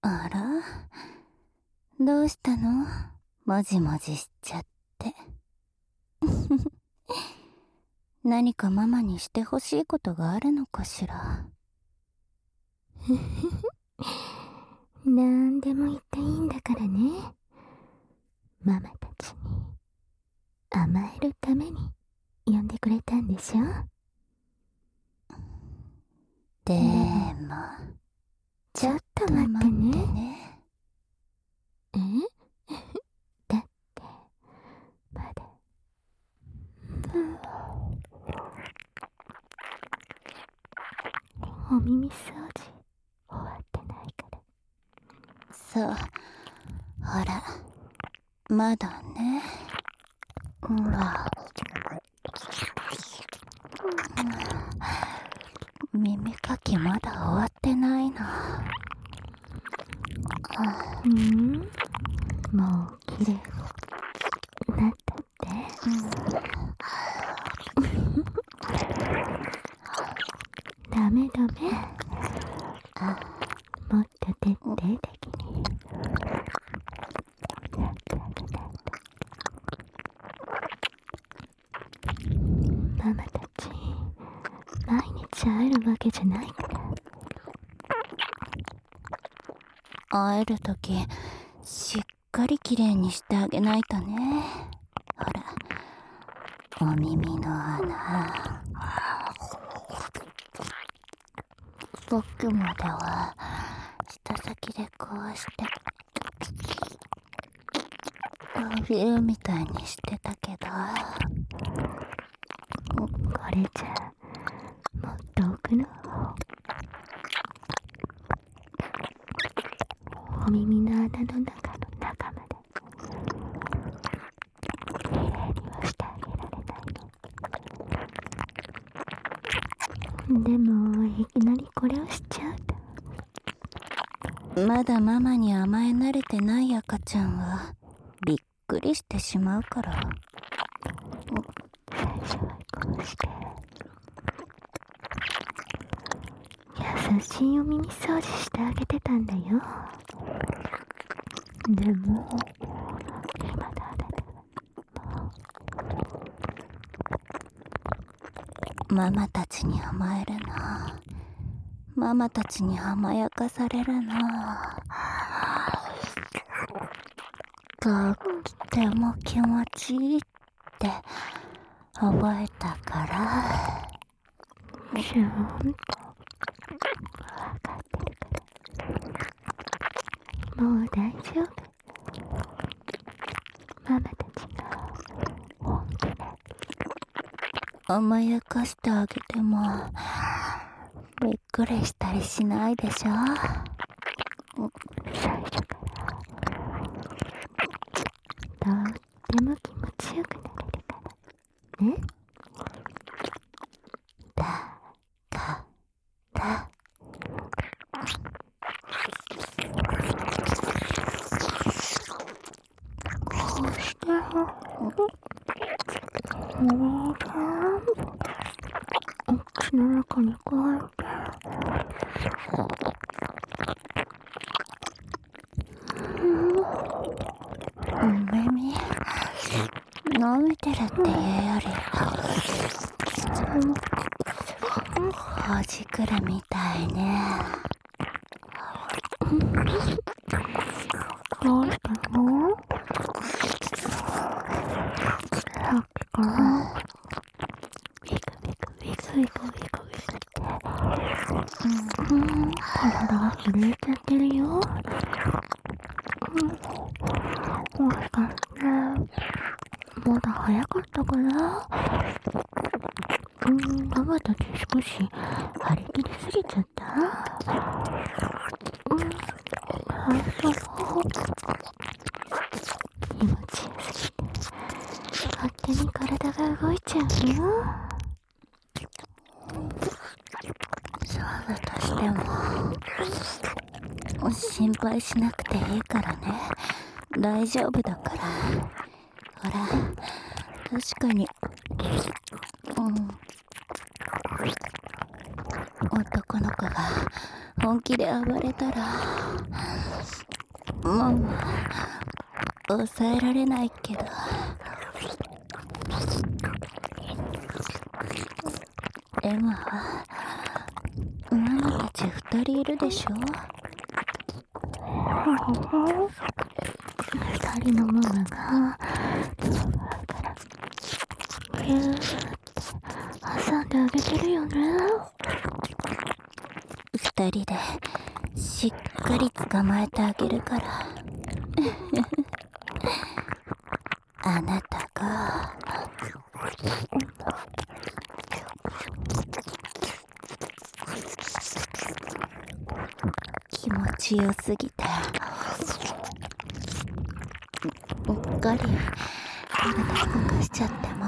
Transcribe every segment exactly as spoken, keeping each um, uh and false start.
あら、どうしたの？もじもじしちゃって。何かママにしてほしいことがあるのかしら。 なんでも言っていいんだからね。ママたちに甘えるために呼んでくれたんでしょ。 でも、 ちょっと待ってね。 ねえだってまだ、うん、お耳掃除終わってないから。 そう、ほら、まだね。ほら、うん、耳かきまだ終わってないな。 うん、もう綺麗になったって、うん、ダメダメ、もっと徹底的にやってあげないと。ママたち毎日会えるわけじゃないから。 会えるときしっかりきれいにしてあげないとね。ほら、お耳の穴、奥までは舌先でこうしてビューみたいにしてたけど、 これじゃもっと奥の方、お耳の穴の中の中まできれいにはしてあげられないの。でもいきなりこれをしちゃうと、まだママに甘え慣れてない赤ちゃんはびっくりしてしまうから。 最初はこうして優しいお耳掃除してあげてたんだよ。でも今のあなたはママたちに甘えるの、ママたちに甘やかされるの、とっても気持ちいいって覚えたから。 ちゃんと分かってるからもう大丈夫。ママたちが本気で甘やかしてあげてもびっくりしたりしないでしょ。 最初からとっても気持ちよくなれるからね。 だからこうしてお姉ちゃんお口の中にこうやってお耳伸びてるっていうよりほじくるみたいね。 どうしたの？さっきからビクビクビクビクビクビクってうん、体が震えちゃってるよ。うん、もしかしてまだ早かったかな。うん、ママたち少し張り切りすぎちゃった。うん、あ、そう気持ちよすぎて勝手に体が動いちゃうよ。 そうだとしても心配しなくていいからね。大丈夫だから。ほら、確かに、うん、男の子が本気で暴れたらもう抑えられないけど、エマはママたち二人いるでしょ。 二人のママがギューって挟んであげてるよね。 二人でしっかり捕まえてあげるからあなたが気持ちよすぎてうっかり体動かしちゃっても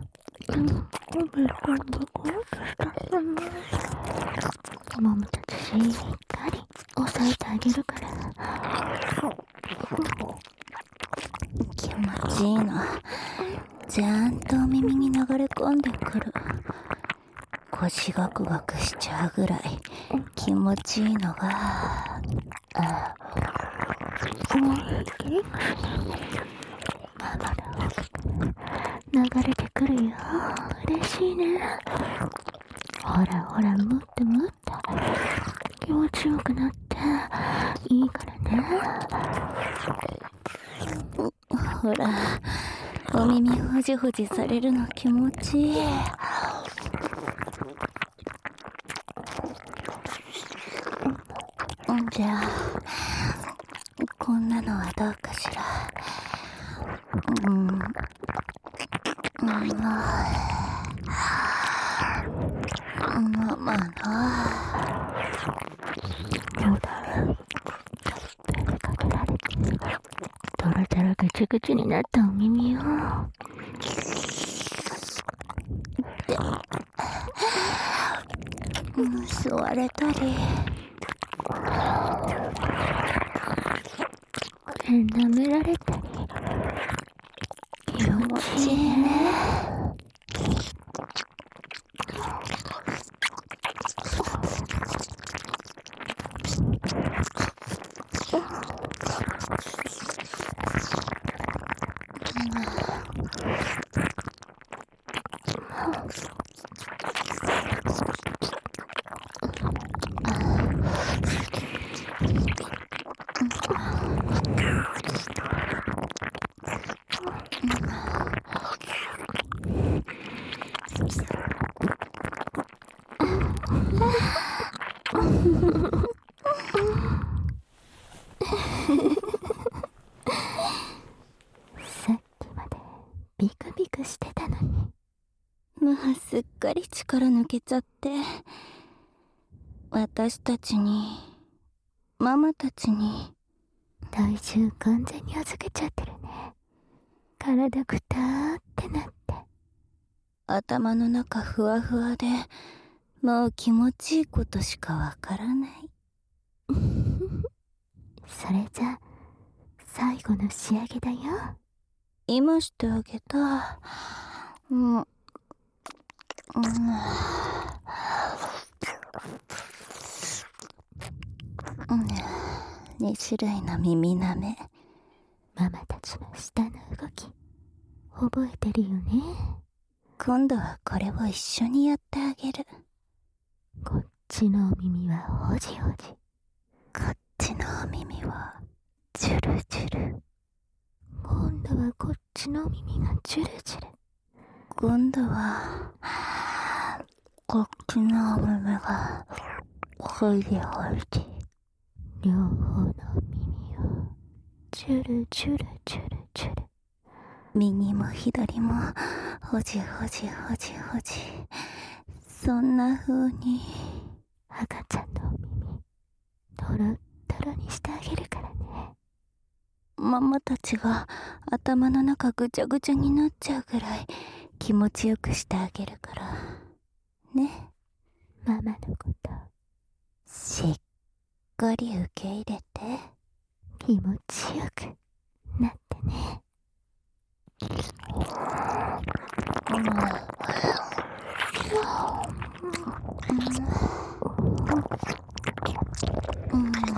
ママたちしっかり押さえてあげるから。 気持ちいいのちゃんとお耳に流れ込んでくる。腰ガクガクしちゃうぐらい気持ちいいのがあママの流れてくるよ。嬉しいね。ほらほら、もっともっと気持ちよくなっていいからね。 ほらお耳ほじほじされるの気持ちいい。じゃあこんなのはどうかしら。うんうんママのそうだ、手かけられてトロトロぐちゅぐちゅになったお耳をで、うん、座れたり舐められたり気持ちいいね。さっきまでビクビクしてたのに、 まあすっかり力抜けちゃって、私たちにママたちに体重完全に預けちゃってるね。体ぐたーってなって、 頭の中ふわふわでもう気持ちいいことしかわからないそれじゃ最後の仕上げだよ。 今してあげた。うんうんに種類の耳なめ。 ママたちの舌の動き覚えてるよね。 今度はこれを一緒にやってあげる。 こっちのお耳はほじほじ、 こっちのお耳はジュルジュル。 今度はこっちのお耳がジュルジュル。 今度はこっちのお耳がほじほじ。 両方の耳をジュルジュルジュルジュル。 右も左もほじほじほじほじ。そんな風に赤ちゃんのお耳トロットロにしてあげるからね。 ママたちが頭の中ぐちゃぐちゃになっちゃうぐらい気持ちよくしてあげるからね。 ママのことしっかり受け入れて気持ちよくなってね。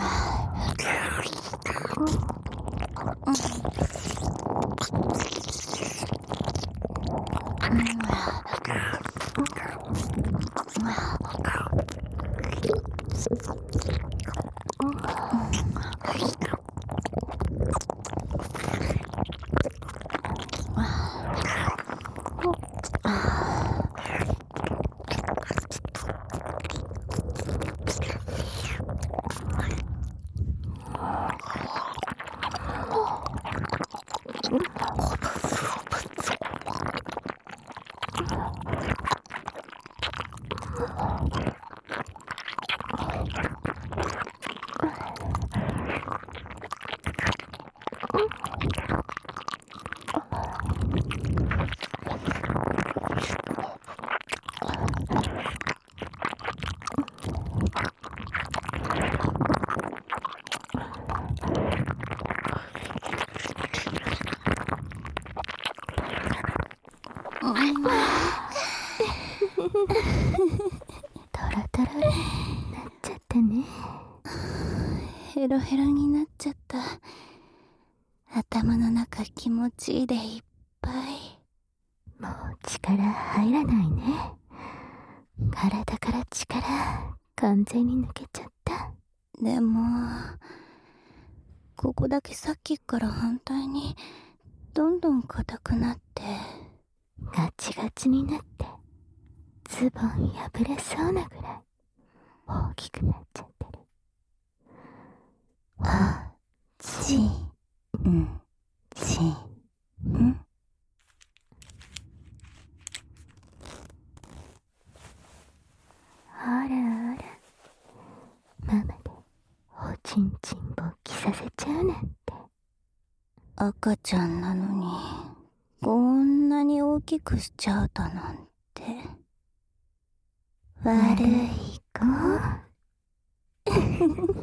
トロトロになっちゃったね。 ヘロヘロになっちゃった。頭の中気持ちいいでいっぱい。 もう力入らないね。体から力完全に抜けちゃった。 でもここだけさっきから反対にどんどん硬くなって、 ガチガチになってズボン破れそうなぐらい大きくなっちゃってる。 あちんちん。 あらあら、ママでおちんちん勃起させちゃうなんて。 赤ちゃんなのにこんなに大きくしちゃうだなんて。 悪い子。